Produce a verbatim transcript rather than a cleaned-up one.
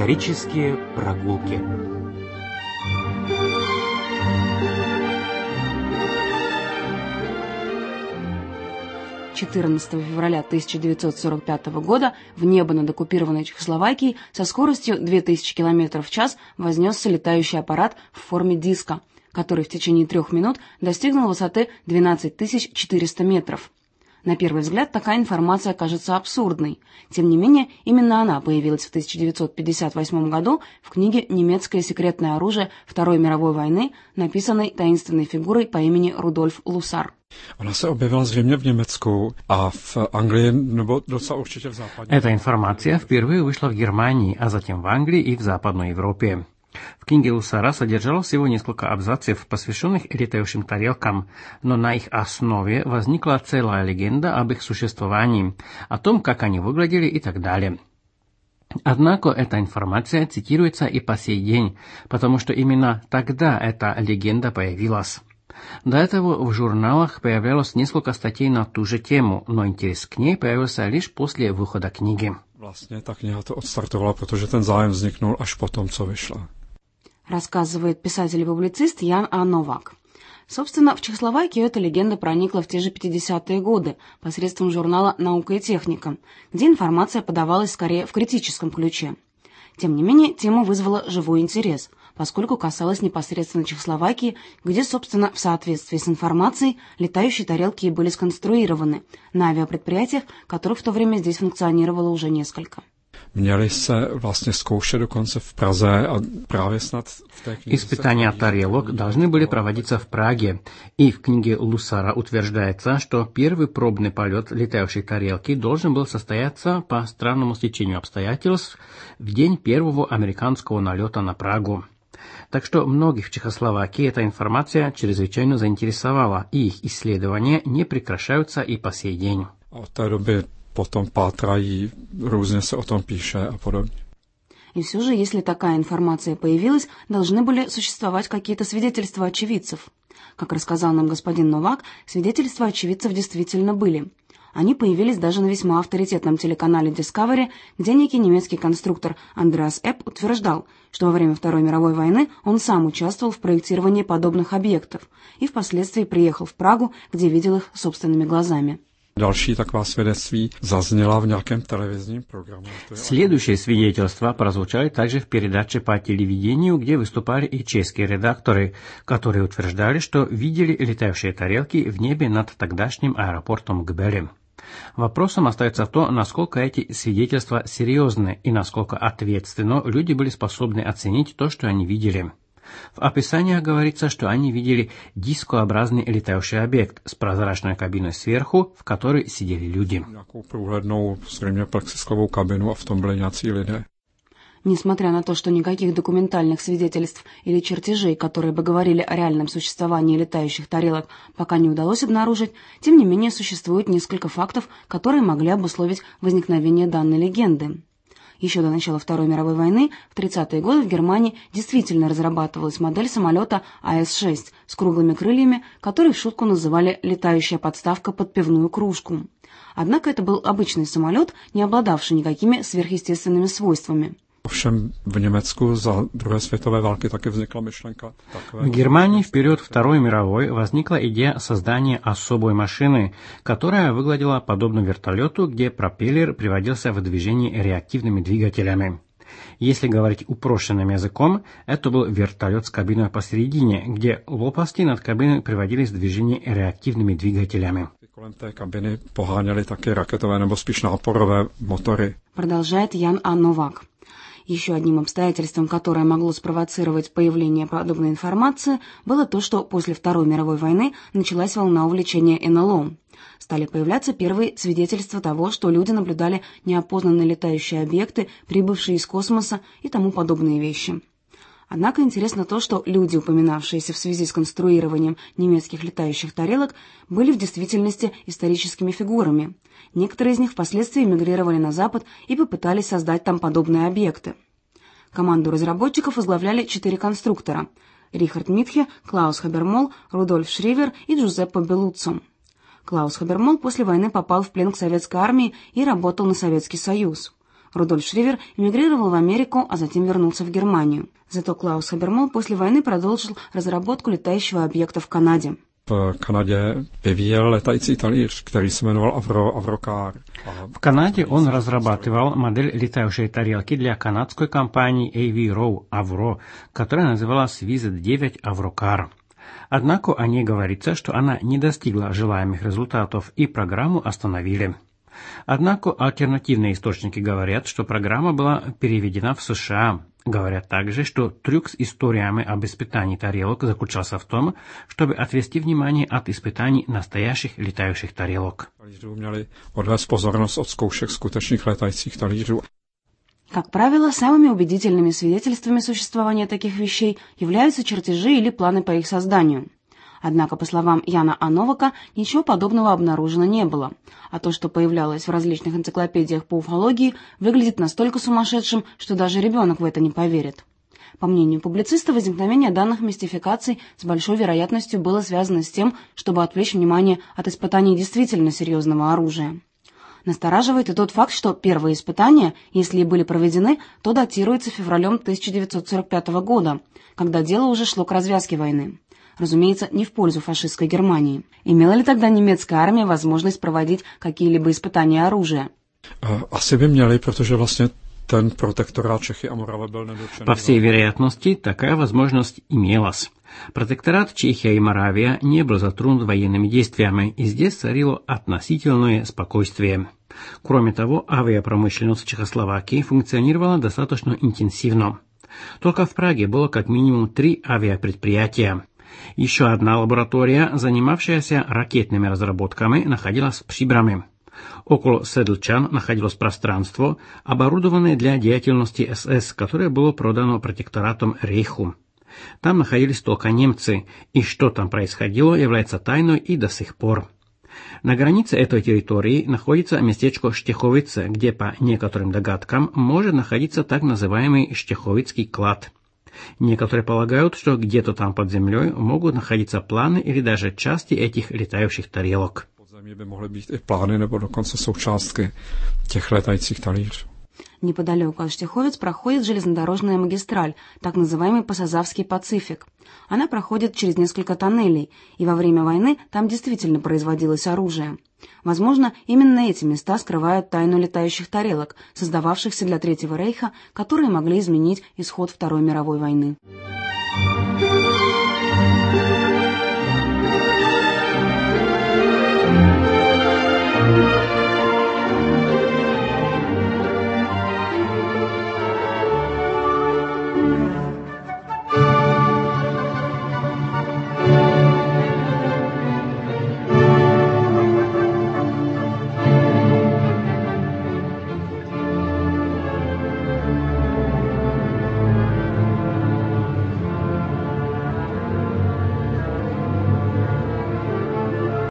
Исторические прогулки. четырнадцатого февраля тысяча девятьсот сорок пятого года в небо над оккупированной Чехословакией со скоростью две тысячи километров в час вознесся летающий аппарат в форме диска, который в течение трех минут достигнул высоты двенадцать тысяч четыреста метров. На первый взгляд такая информация кажется абсурдной. Тем не менее, именно она появилась в тысяча девятьсот пятьдесят восьмом году в книге «Немецкое секретное оружие Второй мировой войны», написанной таинственной фигурой по имени Рудольф Лусар. Она se objevila zřejmě v Německu a v Anglii, nebo docela určitě v západní. Эта информация впервые вышла в Германии, а затем в Англии и в Западной Европе. В книге Лусара содержалось всего несколько абзацев, посвященных летающим тарелкам, но на их основе возникла целая легенда об их существовании, о том, как они выглядели и так далее. Однако эта информация цитируется и по сей день, потому что именно тогда эта легенда появилась. До этого в журналах появлялось несколько статей на ту же тему, но интерес к ней появился лишь после выхода книги. Vlastně ta kniha to odstartovala, protože ten zájem vzniknul až potom, co vyšla. Рассказывает писатель и публицист Ян А. Новак. Собственно, в Чехословакию эта легенда проникла в те же пятидесятые годы посредством журнала «Наука и техника», где информация подавалась скорее в критическом ключе. Тем не менее, тема вызвала живой интерес, поскольку касалась непосредственно Чехословакии, где, собственно, в соответствии с информацией, летающие тарелки были сконструированы на авиапредприятиях, которых в то время здесь функционировало уже несколько. Měli se vlastně zkoušet dokonce v Praze a právě snad v té knize... Испытания тарелок должны были проводиться в Праге, и в книге Лусара утверждается, что первый пробный полет летающей тарелки должен был состояться по странному стечению обстоятельств в день первого американского налета на Прагу. Так что многих в Чехословакии эта информация чрезвычайно заинтересовала, и их исследования не прекращаются и по сей день. Od té doby potom pátrají, různě se o tom píše a podobně. И все же, если такая информация появилась, должны были существовать какие-то свидетельства очевидцев. Как рассказал нам господин Новак, свидетельства очевидцев действительно были. Они появились даже на весьма авторитетном телеканале Discovery, где некий немецкий конструктор Андреас Эпп утверждал, что во время Второй мировой войны он сам участвовал в проектировании подобных объектов и впоследствии приехал в Прагу, где видел их собственными глазами. Další taková svědectví zazněla v nějakém televizním programu. Следующие свидетельства прозвучали также в передаче по телевидению, где выступали и чешские редакторы, которые утверждали, что видели летающие тарелки в небе над тогдашним аэропортом Gbely. Вопросом остается то, насколько эти свидетельства серьезны и насколько ответственно люди были способны оценить то, что они видели. В описаниях говорится, что они видели дискообразный летающий объект с прозрачной кабиной сверху, в которой сидели люди. Несмотря на то, что никаких документальных свидетельств или чертежей, которые бы говорили о реальном существовании летающих тарелок, пока не удалось обнаружить, тем не менее существует несколько фактов, которые могли обусловить возникновение данной легенды. Еще до начала Второй мировой войны, в тридцатые годы в Германии действительно разрабатывалась модель самолета А С шесть с круглыми крыльями, который в шутку называли «летающая подставка под пивную кружку». Однако это был обычный самолет, не обладавший никакими сверхъестественными свойствами. Ovšem v Německu za druhé světové války taky vznikla myšlenka takové. В Германии в период Второй мировой возникла идея создания особой машины, которая выглядела подобно вертолету, где пропеллер приводился в движение реактивными двигателями. Если говорить упрощенным языком, это был вертолет с кабиной посередине, где лопасти над кабиной приводились в движение реактивными двигателями. Kolem té kabiny poháněly také raketové nebo spíš náporové motory. Продолжает Ян А. Новак. Еще одним обстоятельством, которое могло спровоцировать появление подобной информации, было то, что после Второй мировой войны началась волна увлечения Н Л О. Стали появляться первые свидетельства того, что люди наблюдали неопознанные летающие объекты, прибывшие из космоса и тому подобные вещи. Однако интересно то, что люди, упоминавшиеся в связи с конструированием немецких летающих тарелок, были в действительности историческими фигурами. Некоторые из них впоследствии эмигрировали на Запад и попытались создать там подобные объекты. Команду разработчиков возглавляли четыре конструктора – Рихард Митхе, Клаус Хабермол, Рудольф Шривер и Джузеппе Беллуццо. Клаус Хабермол после войны попал в плен к советской армии и работал на Советский Союз. Рудольф Шривер эмигрировал в Америку, а затем вернулся в Германию. Зато Клаус Хабермол после войны продолжил разработку летающего объекта в Канаде. V Kanadě vyvíjel letající talíř, který se jmenoval Avro, Avrocar. В Канаде он разрабатывал модель летающей тарелки для канадской компании эй ви Row Avro, которая называлась ви зет девять Avrocar. Однако о ней говорится, что она не достигла желаемых результатов и программу остановили. Однако альтернативные источники говорят, что программа была переведена в США. Говорят также, что трюк с историями об испытании тарелок заключался в том, чтобы отвести внимание от испытаний настоящих летающих тарелок. Как правило, самыми убедительными свидетельствами существования таких вещей являются чертежи или планы по их созданию. Однако, по словам Яна А. Новака, ничего подобного обнаружено не было, а то, что появлялось в различных энциклопедиях по уфологии, выглядит настолько сумасшедшим, что даже ребенок в это не поверит. По мнению публициста, возникновение данных мистификаций с большой вероятностью было связано с тем, чтобы отвлечь внимание от испытаний действительно серьезного оружия. Настораживает и тот факт, что первые испытания, если и были проведены, то датируются февралем тысяча девятьсот сорок пятого года, когда дело уже шло к развязке войны. Разумеется, не в пользу фашистской Германии. Имела ли тогда немецкая армия возможность проводить какие-либо испытания оружия? Asi by měli, protože vlastně ten protektorát Čechy a Morava byl nedotčený. По всей вероятности, такая возможность имелась. Протекторат Чехия и Моравия не был затронут военными действиями, и здесь царило относительное спокойствие. Кроме того, авиапромышленность Чехословакии функционировала достаточно интенсивно. Только в Праге было как минимум три авиапредприятия. Еще одна лаборатория, занимавшаяся ракетными разработками, находилась в Příbrami. Около Седлчан находилось пространство, оборудованное для деятельности эс эс, которое было продано протекторатом Рейху. Там находились только немцы, и что там происходило, является тайной и до сих пор. На границе этой территории находится местечко Штеховице, где, по некоторым догадкам, может находиться так называемый Штеховицкий клад. Некоторые полагают, что где-то там под землей могут находиться планы или даже части этих летающих тарелок. Pod zemí by mohly být i plány nebo dokonce součástky těch letajících talířů. Неподалеку от Штеховиц проходит железнодорожная магистраль, так называемый Пасазавский Пацифик. Она проходит через несколько тоннелей, и во время войны там действительно производилось оружие. Возможно, именно эти места скрывают тайну летающих тарелок, создававшихся для Третьего Рейха, которые могли изменить исход Второй мировой войны.